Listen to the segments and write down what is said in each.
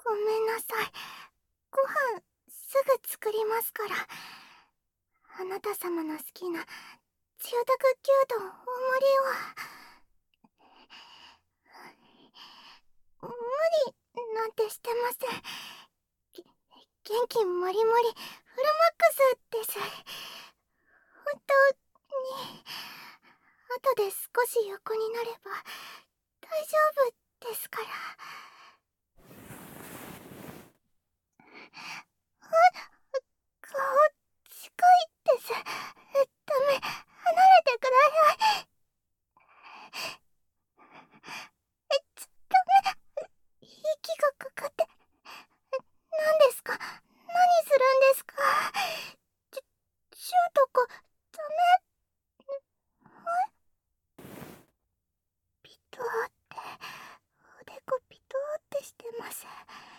ごめんなさい。ご飯すぐ作りますから。あなた様の好きなつゆだく牛丼大盛りを。無理なんてしてません。元気もりもりフルマックスです。本当に。後で少し横になれば大丈夫ですから。顔近いです。ダメ、離れてください。ダメ、息がかかって。何ですか？何するんですか？シューとかダメ？ピトーって、おでこピトーってしてます。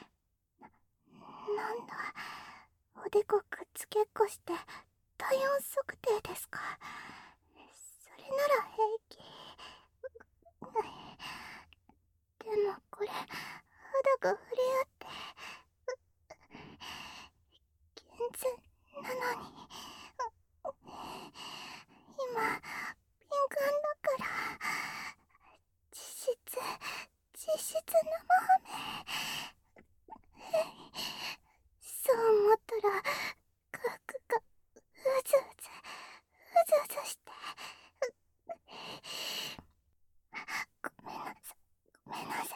なんだ、おでこくっつけっこして体温測定ですか？それなら平気。でもこれ、肌が触れ合って健全なのに、今敏感だから実質生ハメ。そう思ったらがうずうずしてごめんなさい。ごめんなさい。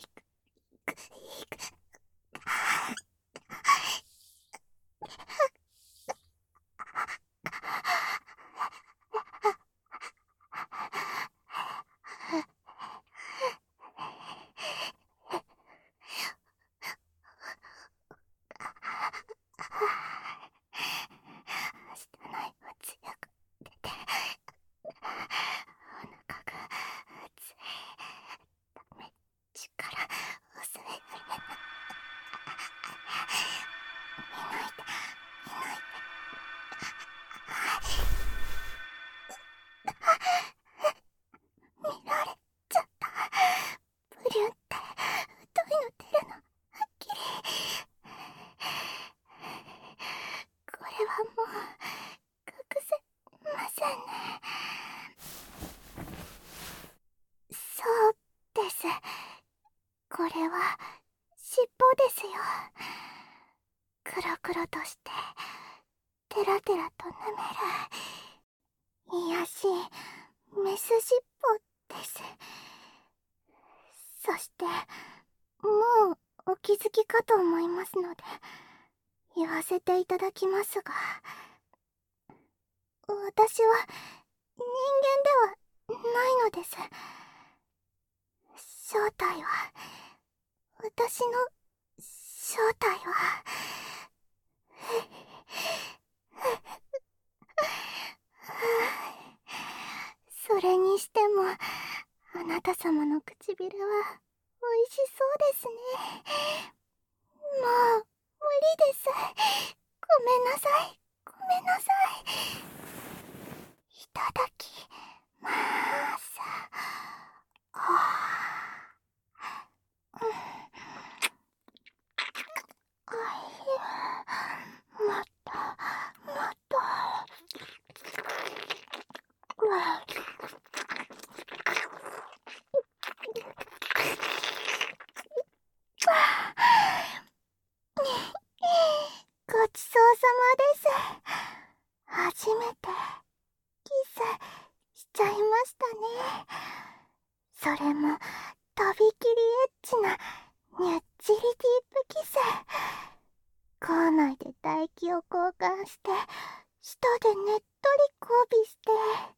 汚いおつゆが出てお腹が熱い。ダメ、力抑えられない。見ないで、見ないで。見られちゃった。ブリュンって太いの出るのはっきり。これはもう隠せませんね。そうです。これは尻尾ですよ。クロクロとしてテラテラと舐める癒やしいメス尻尾です。そしてもうお気づきかと思いますので言わせていただきますが、私は人間ではないのです。正体は、私の正体はそれにしてもあなた様の唇は美味しそうですね。もう無理です。ごめんなさい。ごめんなさい。いただきまーす。もっともっと。ごちそうさまです。初めてキスしちゃいましたね。それもとびきりエッチなニュッチリディープキス。口内で唾液を交換して舌でねっとり交尾して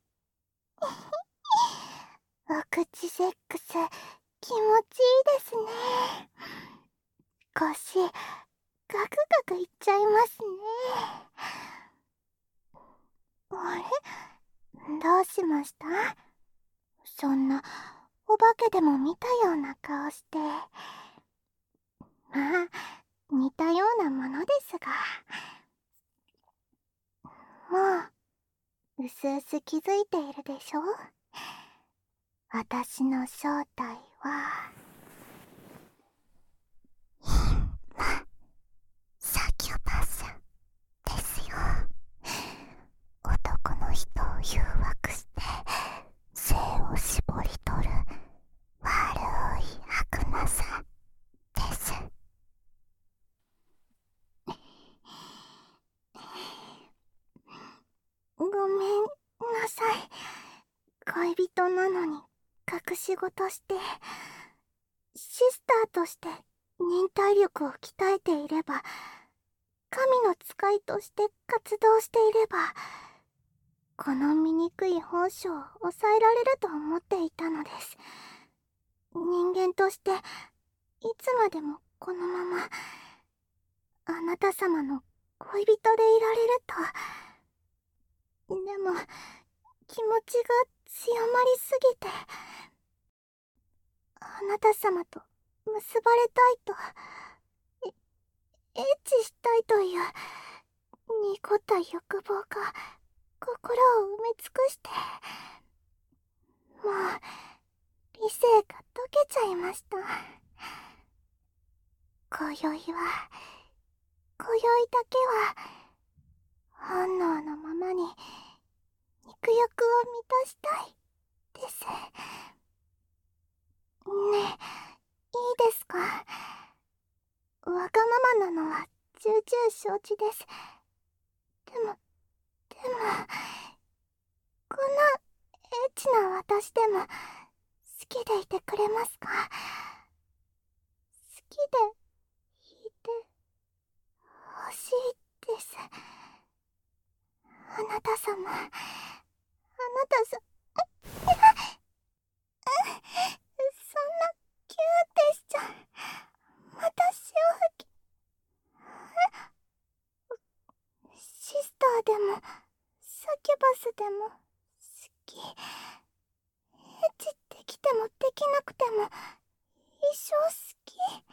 お口セックス気持ちいいですね。腰ガクガクいっちゃいますね。あれ、どうしました？そんなお化けでも見たような顔して。まあ似たようなものですが、もううすうす気づいているでしょ？私の正体は人なのに隠し事して、シスターとして忍耐力を鍛えていれば、神の使いとして活動していれば、この醜い本性を抑えられると思っていたのです。人間としていつまでもこのままあなた様の恋人でいられると。でも気持ちが強まりすぎて、あなた様と結ばれたいと、エッチしたいという濁った欲望が心を埋め尽くして、もう理性が溶けちゃいました。今宵だけは本能のままに肉欲を満たしたいです。ねえ、いいですか？わがままなのは重々承知です。でもこんなエッチな私でも好きでいてくれますか？好きでいて欲しいです。あなた様、あなたさ、そんなキューってしちゃ、また潮吹き。シスターでもサキュバスでも好き。エッチできてもできなくても一生好き。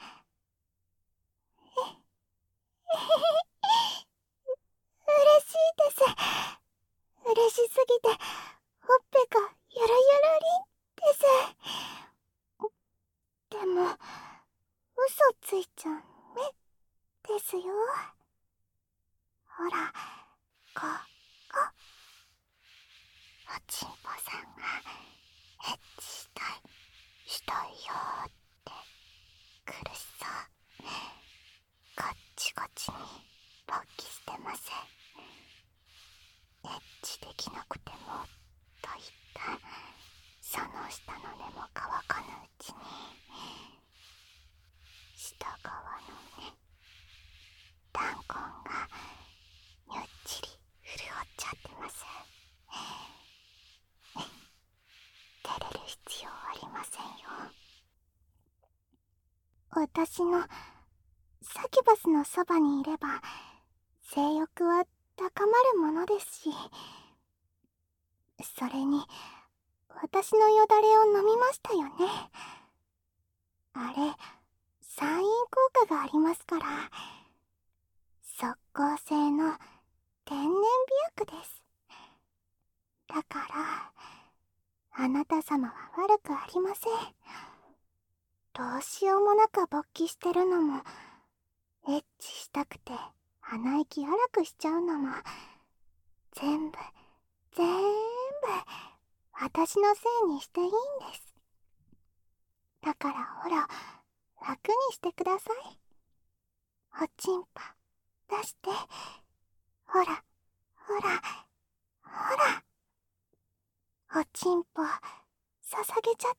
嬉しいです。嬉しすぎてほっぺがゆるゆるりんです。でも嘘ついちゃメですよ。ほら、ここ、おちんぽさんがエッチしたいよって苦しそう。こっちこっちに勃起してます。エッチできなくてもと言ったその下の根も乾かぬうちに、下側のね、弾痕がにゅっちり潤っちゃってます。照れる必要ありませんよ。私のサキュバスのそばにいれば性欲は高まるものですし、それに私のよだれを飲みましたよね。あれ、酸飲効果がありますから、即効性の天然美薬です。だからあなた様は悪くありません。どうしようもなく勃起してるのも、エッチしたくて鼻息荒くしちゃうのも、全部私のせいにしていいんです。だからほら、楽にしてください。おちんぱ出して、ほらおちんぽ捧げちゃって。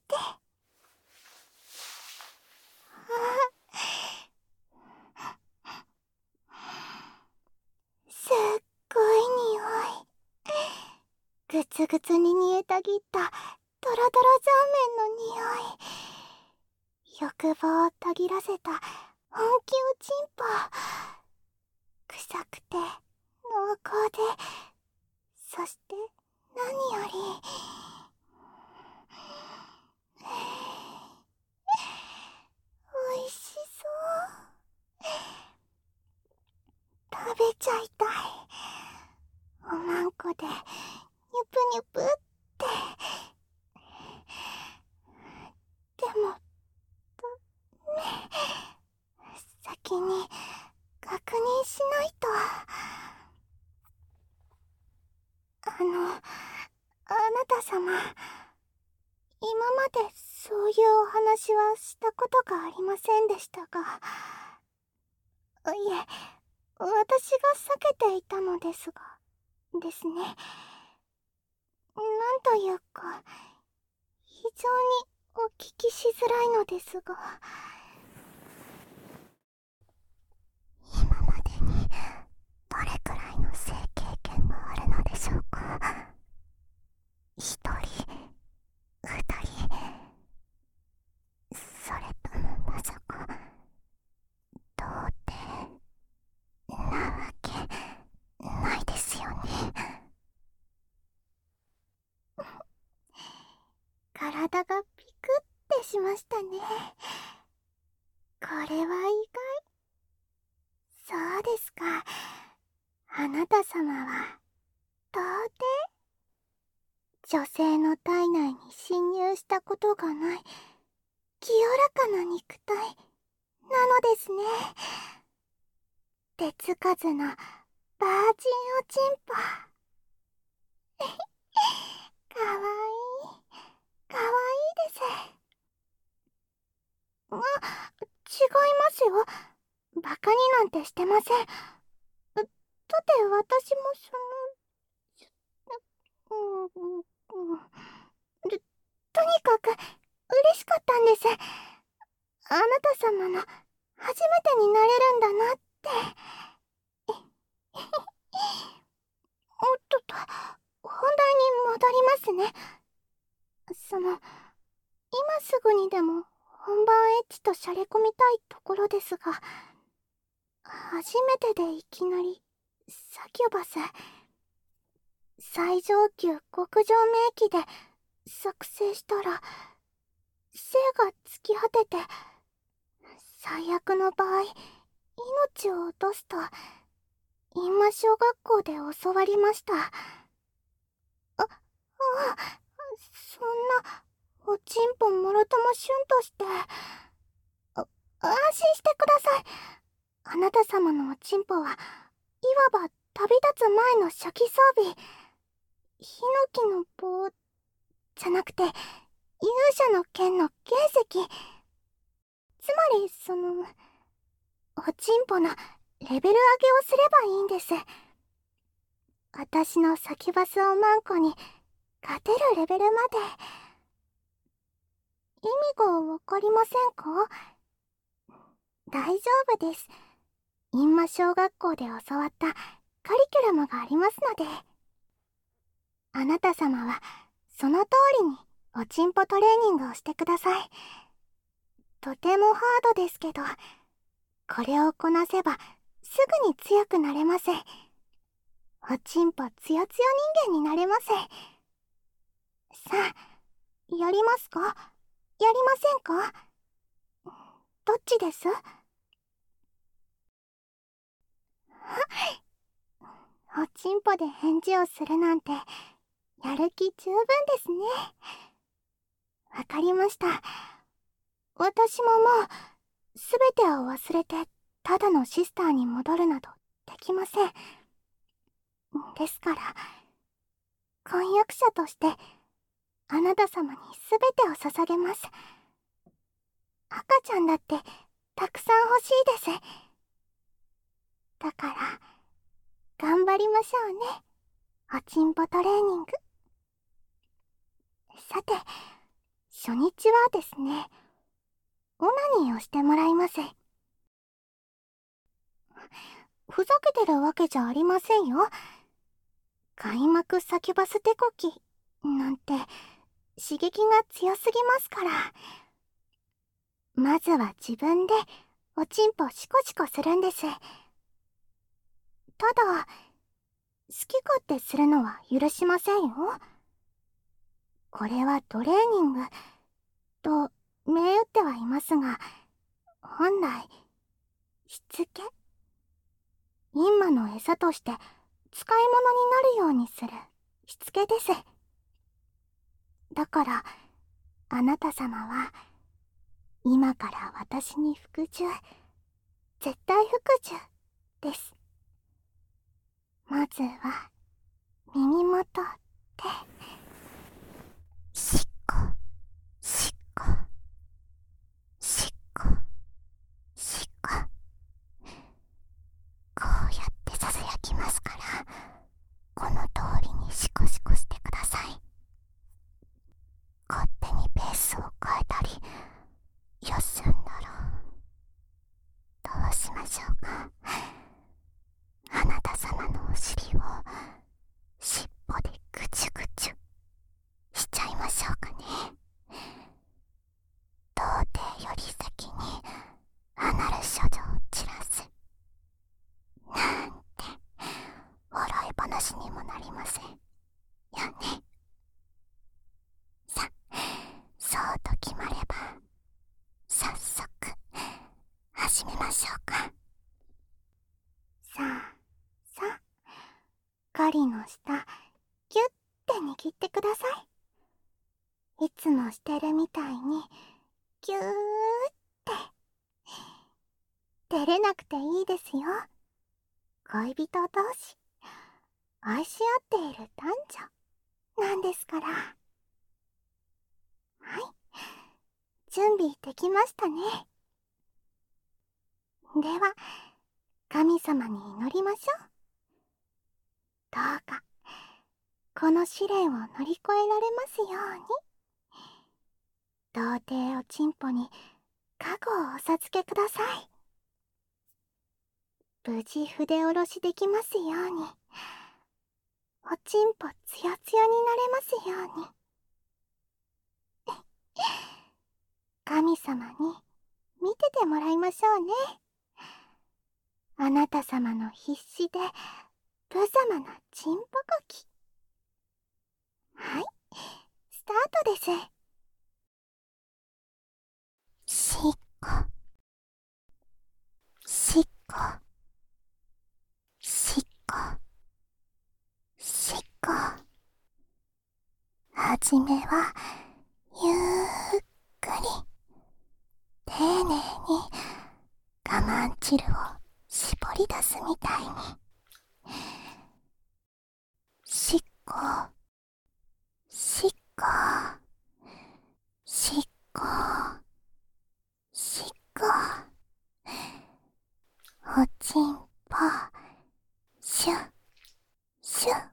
すっごい匂い。ぐつぐつに煮えたぎったドロドロザーメンの匂い。欲望をたぎらせた本気おちんぽ。臭くて濃厚で、そして何よりおいしそう。食べちゃいたい。おまんこでニュプニュプって。でもダメ。先に確認しないと。あなた様、今までそういうお話はしたことがありませんでしたが、いえ、私が避けていたのですがですね。なんというか、 きしづらいのですが、今までにどれくらいの性経験があるのでしょうか。一人、二人、それともまさか童貞なわけないですよね。体がピクってしましたね。これは意外。そうですか。あなた様は童貞？女性の体内に侵入したことがない清らかな肉体なのですね。手つかずのバージンおちんぽ。かわいい、かわいいです。違いますよ。バカになんてしてません。だって私もとにかく嬉しかったんです。あなた様の初めてになれるんだなって。おっとっと、本題に戻りますね。今すぐにでも本番エッチとしゃれ込みたいところですが、初めてでいきなりサキュバス、最上級極上名機で作成したら精が尽き果てて、最悪の場合命を落とすと陰魔小学校で教わりました。そんなおちんぽもろともシュンとして。安心してください。あなた様のおちんぽはいわば旅立つ前の初期装備。ヒノキの棒じゃなくて勇者の剣の原石。つまりおちんぽのレベル上げをすればいいんです。私のサキュバスをマンコに勝てるレベルまで。意味がわかりませんか？大丈夫です。陰魔小学校で教わったカリキュラムがありますので。あなた様はその通りにおちんぽトレーニングをしてください。とてもハードですけど、これをこなせばすぐに強くなれます。おちんぽつよつよ人間になれます。さあ、やりますか？やりませんか？どっちです？おちんぽで返事をするなんてやる気十分ですね。わかりました。私ももうすべてを忘れてただのシスターに戻るなどできません。ですから婚約者としてあなた様にすべてを捧げます。赤ちゃんだってたくさん欲しいです。だから頑張りましょうね、おちんぽトレーニング。さて、初日はですね、オナニーをしてもらいます。ふざけてるわけじゃありませんよ。開幕サキュバス手こきなんて刺激が強すぎますから。まずは自分でおちんぽシコシコするんです。ただ好き勝手するのは許しませんよ。これはトレーニングと銘打ってはいますが、本来しつけ、陰魔の餌として使い物になるようにするしつけです。だからあなた様は今から私に服従、絶対服従です。まずは耳元でしっこしっこしっこしっこ、こうやってささやきますから、この通りにシコシコしてください。勝手にペースを変えたりましょうか。あなた様のお尻を尻尾でぐちゅぐちゅしちゃいましょうかね。童貞より先にアナル処女を散らすなんて笑い話にもなりませんよね。さ、そうと決まれば早速始めましょうか。さあさあ、ガリの下ギュッて握ってください。いつもしてるみたいにギューって。照れなくていいですよ。恋人同士愛し合っている男女なんですから。はい、準備できましたね。では神様に祈りましょう。どうかこの試練を乗り越えられますように。童貞おちんぽに加護をお授けください。無事筆下ろしできますように。おちんぽつやつやになれますように。神様に見ててもらいましょうね。あなた様の必死で無様なちんぽこき。はい、スタートです。しっこしっこしっこしっこ。はじめはゆっくり丁寧に我慢汁を絞り出すみたいに。しっこしっこしっこしっこ。おちんぽシュッシュッ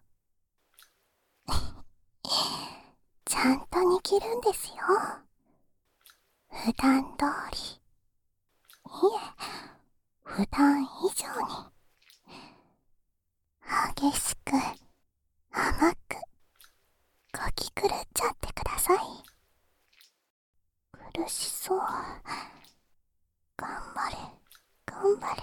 ちゃんと握るんですよ。普段通り、いえ普段以上に激しく甘くこき狂っちゃってください。苦しそう。頑張れ頑張れ。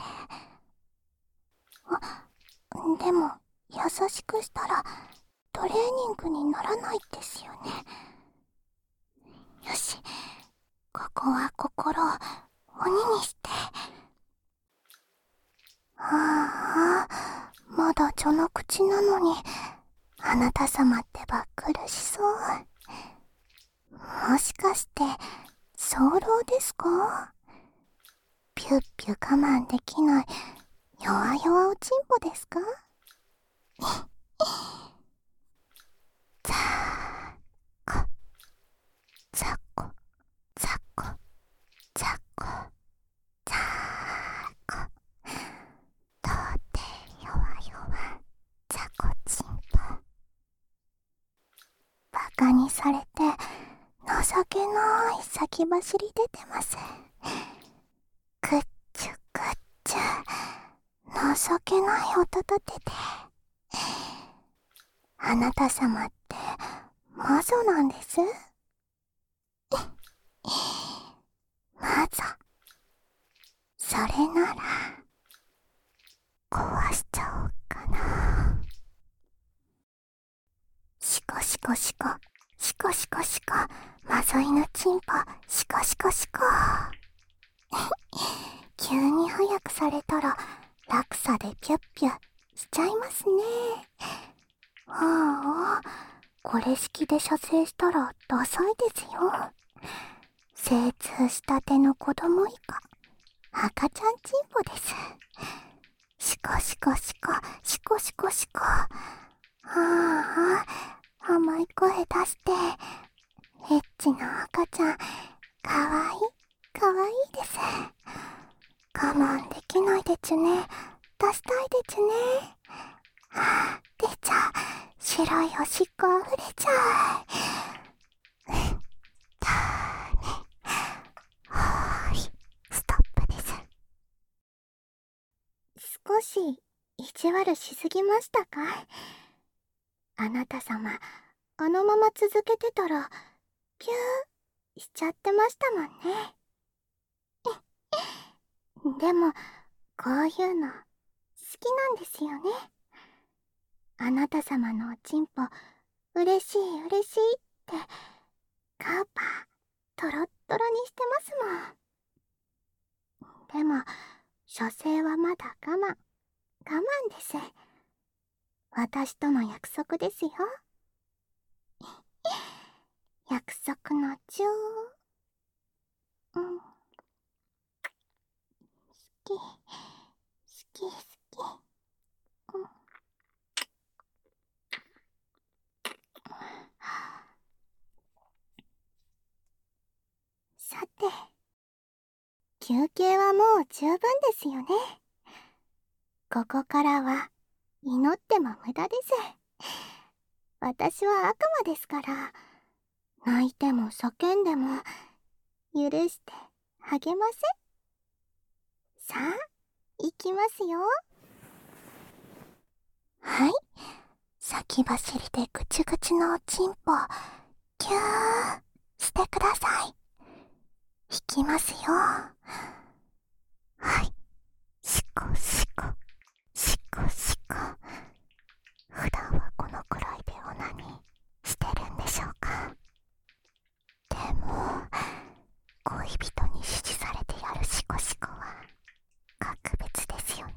あ、でも優しくしたらトレーニングにならないですよね。よし、ここは心を鬼にして。ああ、まだ序の口なのにあなた様ってば苦しそう。もしかして早漏ですか？ピュッピュ我慢できない弱々おちんぽですか？ざーこざこざこざこざーこ。とうて弱々ざこちんぽ。バカにされて情けない先走り出てます。くっちゅくっちゅ情けない音立てて。あなた様って魔女なんです。魔女。それなら壊しちゃおうかな。シコシコシコシコシコシコ、まぞいのチンポシコシコシコ。急に早くされたら落差でピュッピュしちゃいますね。ああ、これ式で射精したらダサいですよ。精通したての子供以下、赤ちゃんチンポです。シコシコシコシコシコシコ。ああ、甘い声出してエッチな赤ちゃん、かわいいかわいいです。我慢できないでちゅね。出したいでちゅね。出ちゃう。白いおしっこあふれちゃう。だね。はーい。ストップです。 少し意地悪しすぎましたかい？あなた様、あのまま続けてたら、キューしちゃってましたもんね。でも、こういうの、好きなんですよね。あなた様のおちんぽ、嬉しい嬉しいって、カーパー、トロットロにしてますもん。でも、所詮はまだ我慢です。私との約束ですよ。約束の中、うん、好き、好き、好き。うん、さて、休憩はもう十分ですよね。ここからは、祈っても無駄です。私は悪魔ですから、泣いても叫んでも、許して励ませ。さあ、行きますよ。はい。先走りでぐちぐちのおちんぽ、キューしてください。引きますよ。はい。しこしこ、しこしこ。普段はこのくらいでオナニーしてるんでしょうか。でも、恋人に指示されてやるシコシコは格別ですよね。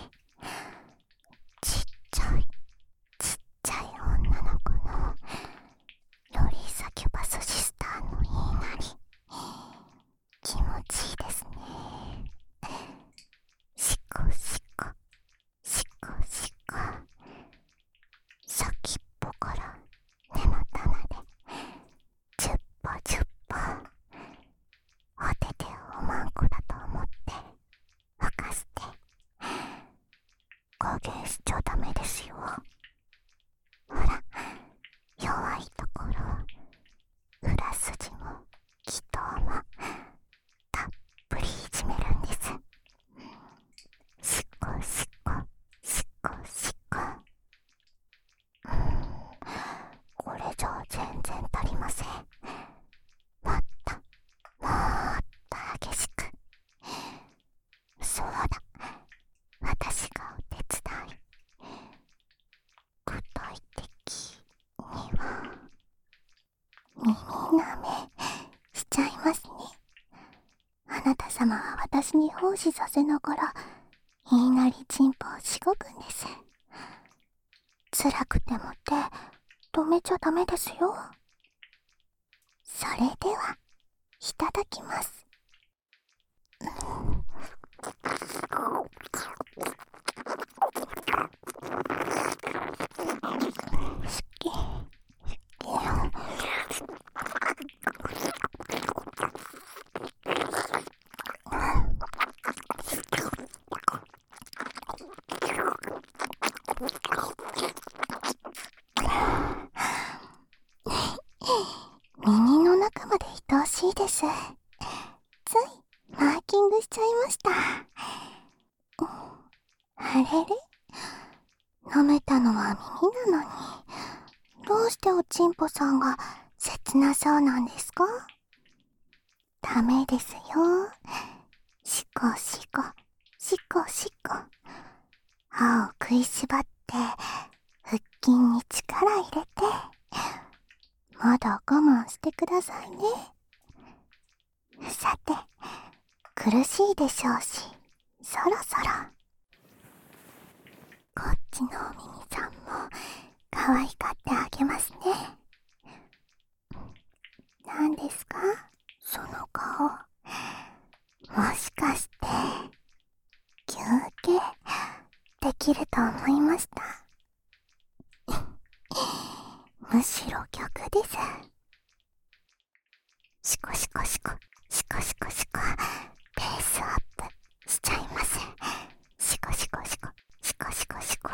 ちっちゃい女の子のロリーサキュバスシスターの言いなり、気持ちいいですね。シコシコ、シコシコ。先っぽから根の玉でジュッポジュッポ。お手手をおまんこだと思って吹かして。加減しちゃダメですよ。ほら、弱いところ、裏筋も気筒もたっぷりいじめるんです。シコシコ、シコシコ。これじゃ全然足りません。もっと激しく。そうだ、私がお手伝い。具体的には、耳舐めしちゃいますね。あなた様は私に奉仕させながら、言いなりチンポをしごくんです。辛くても手止めちゃダメですよ。それでは、いただきます。好き。耳の中まで愛おしいです。ついマーキングしちゃいました。あれれ、舐めたのは耳なのに、どうしておちんぽさんが切なそうなんですか？ダメですよ。シコシコ、シコシコ。歯を食いしばって腹筋に力入れて、まだ我慢してくださいね。さて、苦しいでしょうし、そろそろ。こっちのお耳さんも可愛がってあげますね。何ですか、その顔。もしかして休憩できると思いました？むしろ逆です。シコシコシコ、シコシコシコ。ペースアップしちゃいます。シコシコシコ、シコシコシコ。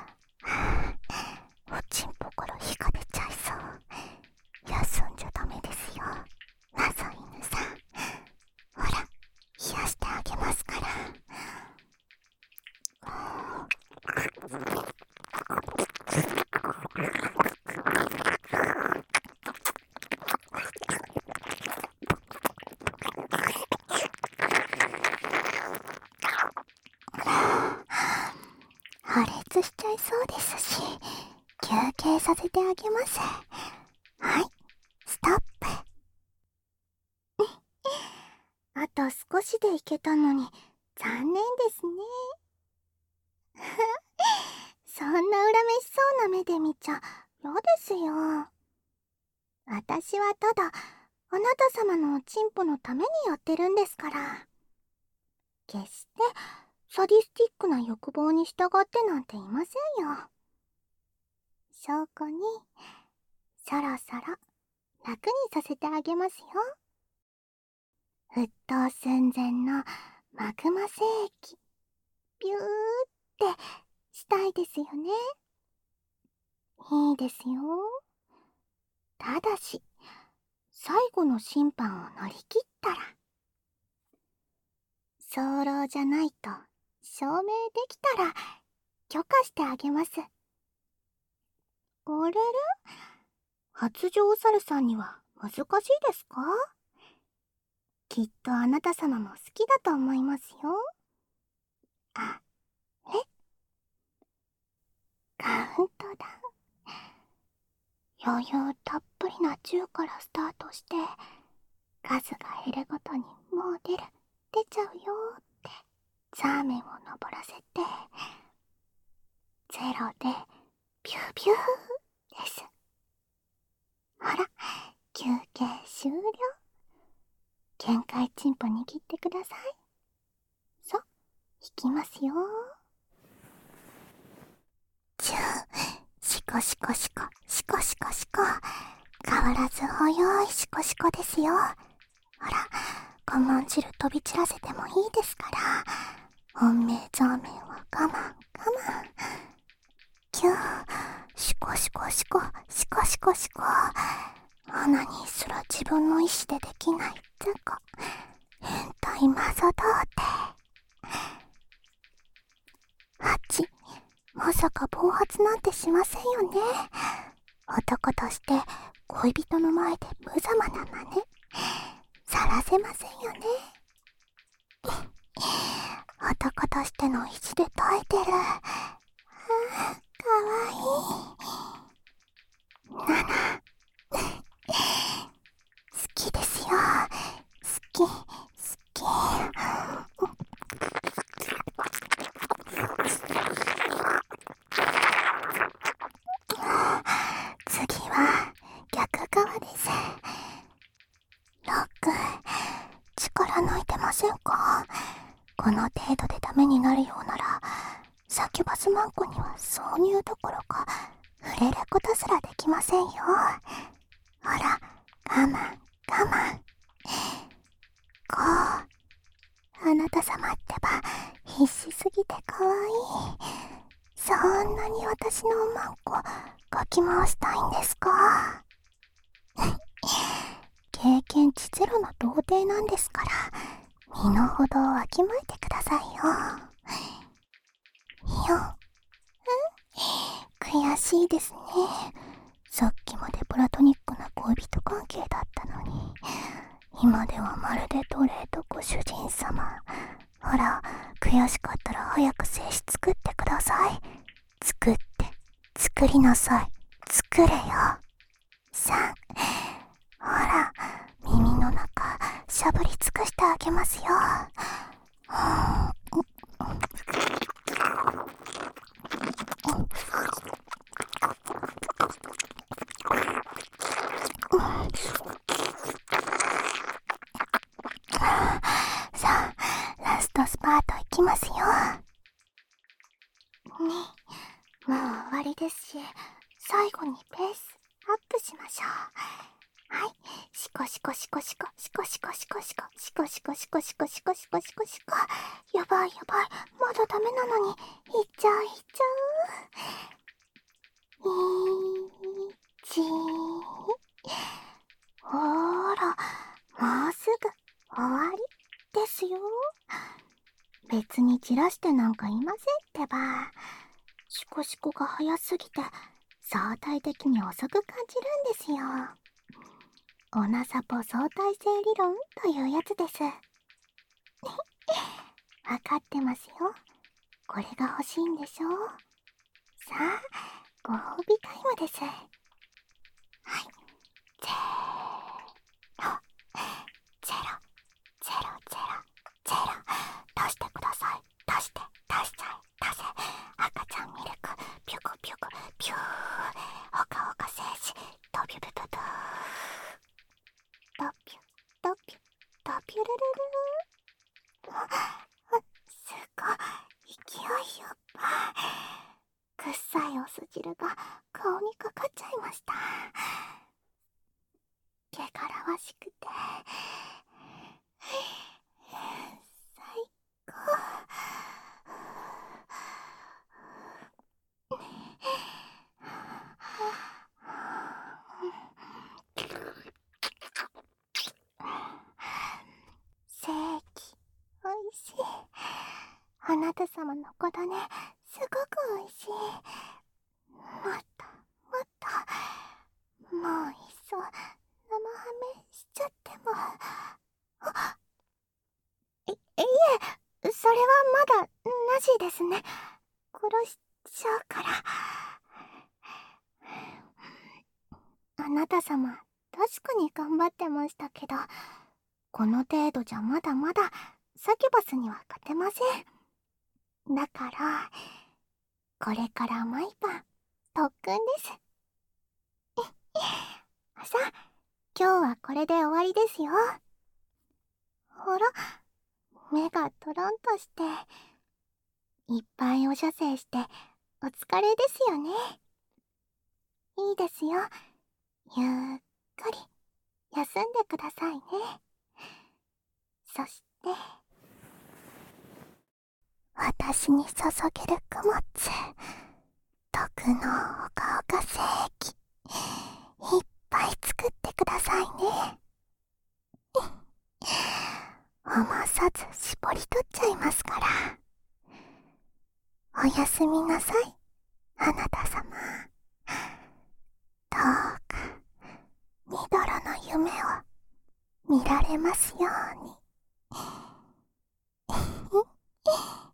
おちんぽから火が出ちゃいそう。休んじゃダメですよ、謎犬さん。ほら、冷やしてあげますから。 させてあげます。はい、ストップ。あと少しでいけたのに、残念ですね。そんな恨めしそうな目で見ちゃ嫌ですよ。私はただ、あなた様のおちんぽのためにやってるんですから。決して、サディスティックな欲望に従ってなんていませんよ。証拠に、そろそろ、楽にさせてあげますよ。沸騰寸前のマグマ精液、ビューってしたいですよね。いいですよ。ただし、最後の審判を乗り切ったら、早漏じゃないと証明できたら許可してあげます。あれれ、発情お猿さんには難しいですか？きっとあなた様も好きだと思いますよ。あれ、カウントダウン。余裕たっぷりな10からスタートして、数が減るごとにもう出ちゃうよってザーメンを登らせて、ゼロでビュービューです。ほら、休憩終了。限界チンポ握ってください。さ、引きますよ。チュー、シコシコシコ、シコシコシコ。変わらず早いシコシコですよ。ほら、我慢汁飛び散らせてもいいですから。本命ザーメンは我慢、我慢。キュー、シコシコシコ、シコシコシコ。花にすら自分の意志でできないってか、変態マザだって。8、まさか暴発なんてしませんよね。男として恋人の前で無様な真似さらせませんよね。男としての意地で耐えてる。かわいい。7、好きですよ。好き、好き。次は逆側です。6、力抜いてませんか？この程度でダメになるようなら、サキュバスマンコには挿入どころか触れることすらできませんよ。ほら、我慢、我慢。こう、あなた様ってば必死すぎてかわいい。そんなに私のおまんこかき回したいんですか？経験値ゼロの童貞なんですから、身の程をわきまえてくださいよ。悔しいですね。さっきまでプラトニックな恋人関係だったのに、今ではまるで奴隷とご主人様。ほら、悔しかったら早く精子作ってください。作って、作りなさい。作れよ。3、ほら、耳の中、しゃぶり尽くしてあげますよ。さあ、ラストスパートいきますよ。もう終わりですし、最後にペースアップしましょう。はい、シコシコシコシコ、シコシコシコシコ、シコシコシコシコシコシコシコシコ。やばいやばい、まだダメなのに、いっちゃういっちゃう。1、ほーら、もうすぐ終わりですよ。別にじらしてなんかいませんってば。シコシコが早すぎて相対的に遅く感じるんですよ。オナサポ相対性理論というやつです。わかってますよ。これが欲しいんでしょ？さあ、 ご褒美タイムです。はい、ゼロゼロゼロゼロゼロ、出してください。出して、出しちゃえ、出せ。赤ちゃんミルク、ピュクピュクピュー、ほかほか精子、ドビュブブブー、ドピュドピュドピュルルルー。すごい勢いよ。くっさいお酢汁が顔にかかっちゃいました。汚らわしくて最高。正規おいしい。あなた様の子だね、すごくおいしい。もっともっと、もういっそ生ハメしちゃっても。いえ、それはまだなしですね。殺しちゃうから。あなた様、確かに頑張ってましたけど、この程度じゃまだまだサキュバスには勝てません。だから、これから毎晩特訓です。さあ、今日はこれで終わりですよ。ほら、目がトロンとして、いっぱいお射精してお疲れですよね。いいですよ。ゆっくり休んでくださいね。そして、私に注げる供物、毒のほかほか精液、いっぱい作ってくださいね。余さず絞り取っちゃいますから。おやすみなさい、あなた様。どうかニドロの夢を見られますように。